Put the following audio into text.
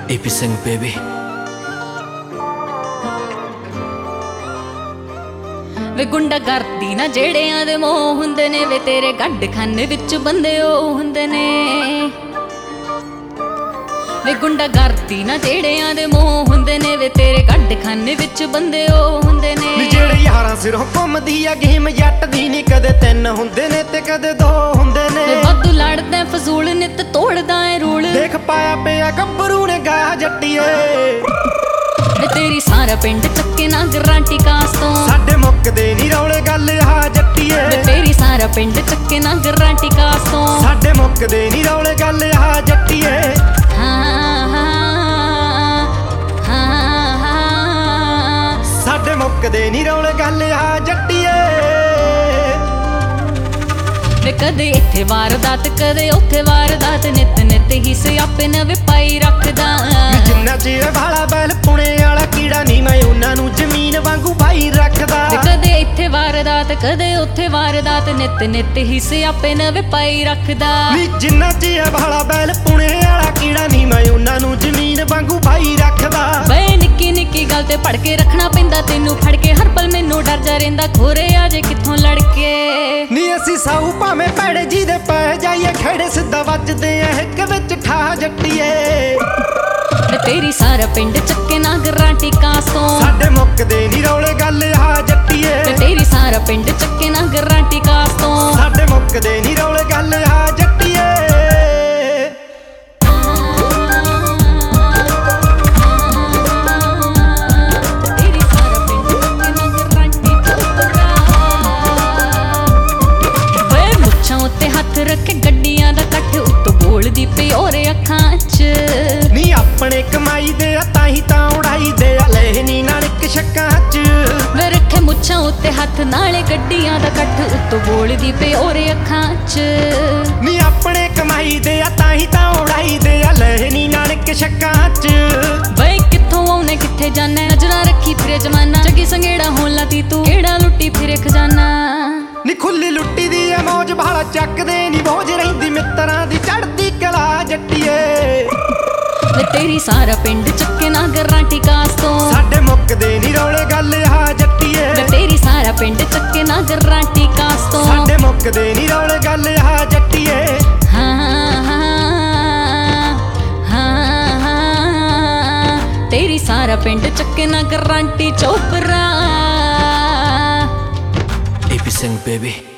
AP Singh baby। ਵੇ ਗੁੰਡਾ ਕਰਦੀ ਨਾ ਜਿਹੜਿਆਂ ਦੇ ਮੋਹ ਹੁੰਦੇ ਨੇ, ਵੇ ਤੇਰੇ ਗੱਡ ਖਾਨੇ ਵਿੱਚ ਬੰਦੇ ਉਹ ਹੁੰਦੇ ਨੇ। ਵੇ ਗੁੰਡਾ ਕਰਦੀ ਨਾ ਜਿਹੜਿਆਂ ਦੇ ਮੋਹ ਹੁੰਦੇ ਨੇ, ਵੇ ਤੇਰੇ ਗੱਡ ਖਾਨੇ ਵਿੱਚ ਬੰਦੇ ਉਹ ਹੁੰਦੇ ਨੇ। ਜਿਹੜੇ ਯਾਰਾਂ ਸਿਰੋਂ ਘੁੰਮਦੀ ਆ ਗੇਮ ਜੱਟ ਦੀ ਨੀ, ਕਦੇ ਤਿੰਨ ਹੁੰਦੇ ਨੇ ਤੇ ਕਦੇ ਦੋ ਹੁੰਦੇ ਨੇ। ਵੇ ਵਾਧੂ ਲੜਦਾ ਫਜ਼ੂਲ ਨਿੱਤ ਤੋੜਦਾ ਏ ਰੂਲ, ਦੇਖ ਪਾਇਆ ਪਿਆ ਗੱਭਰੂ ਨੇ ਗਾ ਜੱਟੀਏ। ਵੇ ਤੇਰੀ ਸਾਰਾ ਪਿੰਡ ਚੱਕੇ ਨਾ ਗਰਾਂਟੀ ਕਾਸ ਤੋਂ, ਸਾਡੇ ਮੁੱਕਦੇ ਨੀ ਰੌਲੇ ਗੱਲ ਆ ਜੱਟੀਏ। ਵੇ ਤੇਰੀ ਸਾਰਾ ਪਿੰਡ ਚੱਕੇ ਨਾ ਗਰਾਂਟੀ ਕਾਸ ਤੋਂ, ਸਾਡੇ ਮੁੱਕਦੇ ਨੀ ਰੌਲੇ ਗੱਲ ਆ ਜੱਟੀਏ। ਸਾਡੇ ਮੁੱਕਦੇ ਨੀ ਰੌਲੇ ਗੱਲ ਆ ਜੱਟੀਏ। ਵੇ ਕਦੇ ਇੱਥੇ ਵਾਰਦਾਤ ਕਦੇ ਉੱਥੇ ਵਾਰਦਾਤ, ਨਿੱਤ ਨਿੱਤ ਹੀ ਸਿਆਪੇ ਨਵੇਂ ਪਾਈ ਰੱਖਦਾ। ਜਿੰਨਾ ਚਿਰ ਵਾਲਾ ਬੈਲ ਪੁਣੇ ਵਾਲਾ ਕੀੜਾ ਨੀ, ਮੈਂ ਉਹਨਾਂ ਨੂੰ ਜ਼ਮੀਨ ਵਾਂਗੂ ਭਾਈ ਰੱਖਦਾ। ਕਦੇ ਇੱਥੇ ਵਾਰਦਾਤ ਕਦੇ ਉੱਥੇ ਵਾਰਦਾਤ, ਨਿੱਤ ਨਿੱਤ ਹੀ ਸਿਆਪੇ ਨਵੇਂ ਪਾਈ ਰੱਖਦਾ। ਨੀ ਜਿੰਨਾ ਚਿਰ ਵਾਲਾ ਬੈਲ ਪੁਣੇ ਵਾਲਾ ਕੀੜਾ ਨੀ, ਮੈਂ ਉਹਨਾਂ ਨੂੰ ਜ਼ਮੀਨ ਵਾਂਗੂ ਭਾਈ ਰੱਖਦਾ। ਵੇ ਨਿੱਕੀ ਨਿੱਕੀ ਗੱਲ ਤੇ ਭੜ ਕੇ ਰੱਖਣਾ ਪੈਂਦਾ ਤੈਨੂੰ ਫੜ ਕੇ, ਹਰ ਪਲ ਮੈਨੂੰ ਡਰ ਜਾ ਰਹਿੰਦਾ ਖੋਰੇ ਆ ਜੇ ਕਿੱਥੋਂ ਲੜ ਕੇ। ਨੀ ਅਸੀਂ ਸਾਊ ਭਾਵੇਂ ਭੈੜੇ ਜੀ ਦੇ ਪੈ ਜਾਈਏ, ਖੇੜੇ ਸਿੱਧਾ ਵੱਜਦੇ ਆ ਇੱਕ ਵਿੱਚ ਠਾ ਜੱਟੀਏ। ਵੇ ਤੇਰੀ ਸਾਰਾ ਪਿੰਡ ਚੱਕੇ ਨਾ ਗਰਾਂਟੀ ਕਾਸ ਤੋਂ, ਸਾਡੇ ਮੁੱਕਦੇ ਨੀ ਰੌਲੇ ਗੱਲ ਆ ਜੱਟੀਏ। ਵੇ ਤੇਰੀ ਸਾਰਾ ਪਿੰਡ ਚੱਕੇ ਨਾ ਗਰਾਂਟੀ ਕਾਸ ਤੋਂ, ਸਾਡੇ ਮੁੱਕਦੇ ਨੀ ਰੌਲੇ ਗੱਲ ਆ ਜੱਟੀਏ। ਰੱਖੇ ਗੱਡੀਆਂ ਦਾ ਕੱਠ ਉੱਤੋਂ ਬੋਲਦੀ ਪਈ ਉਹਦੇ ਅੱਖਾਂ 'ਚ, ਨੀ ਆਪਣੇ ਕਮਾਈ ਦੇ ਆ ਤਾਂ ਹੀ ਤਾਂ ਉਡਾਈ ਦੇ ਆ, ਲੈ ਨੀ ਨਾਲ ਇੱਕ ਸ਼ੱਕਾਂ 'ਚ। ਵੇ ਰੱਖੇ ਮੁੱਛਾਂ ਉੱਤੇ ਹੱਥ ਨਾਲੇ ਗੱਡੀਆਂ ਦਾ ਕੱਠ ਉੱਤੋਂ ਬੋਲਦੀ ਪਈ ਉਹਦੇ ਅੱਖਾਂ 'ਚ। ਨੀ ਆਪਣੇ ਕਮਾਈ ਦੇ ਆ ਤਾਂ ਹੀ ਤਾਂ ਉਡਾਈ ਦੇ ਆ, ਲੈ ਨੀ ਨਾਲ ਇੱਕ ਸ਼ੱਕਾਂ 'ਚ। ਬਈ ਕਿੱਥੋਂ ਆਉਣੇ ਕਿੱਥੇ ਜਾਣਾ, ਨਜ਼ਰਾਂ ਰੱਖੀ ਫਿਰੇ ਜਮਾਨਾ, ਜੱਗੀ ਸੰਗੇੜਾ ਹੋਣ ਲਾਤੀ ਤੂੰ ਕਿਹੜਾ ਲੁੱਟੀ ਫਿਰੇ ਖਜ਼ਾਨਾ। ਨੀ ਖੁੱਲੀ ਲੁੱਟੀ ਦੀ ਐ ਮੌਜ ਭਾਲਾ ਚੱਕਦੇ ਨੀ ਬੋਝ, ਰਹਿੰਦੀ ਮਿੱਤਰਾਂ ਦੀ ਚੜ੍ਹਦੀ ਕਲਾ ਜੱਟੀਏ। ਵੇ ਤੇਰੀ ਸਾਰਾ ਪਿੰਡ ਚੱਕੇ ਨਾ ਗਰਾਂਟੀ ਕਾਸ ਤੋਂ, ਸਾਡੇ ਮੁੱਕਦੇ ਨੀ ਰੌਲੇ ਗੱਲ ਆ ਜੱਟੀਏ। ਵੇ ਤੇਰੀ ਸਾਰਾ ਪਿੰਡ ਚੱਕੇ ਨਾ ਗਰਾਂਟੀ ਕਾਸ ਤੋਂ, ਸਾਡੇ ਮੁੱਕਦੇ ਨੀ ਰੌਲੇ ਗੱਲ ਆ ਜੱਟੀਏ। ਤੇਰੀ ਸਾਰਾ ਪਿੰਡ ਚੱਕੇ ਨਾ ਗਰਾਂਟੀ ਚੋਪਰਾ। AP Singh baby।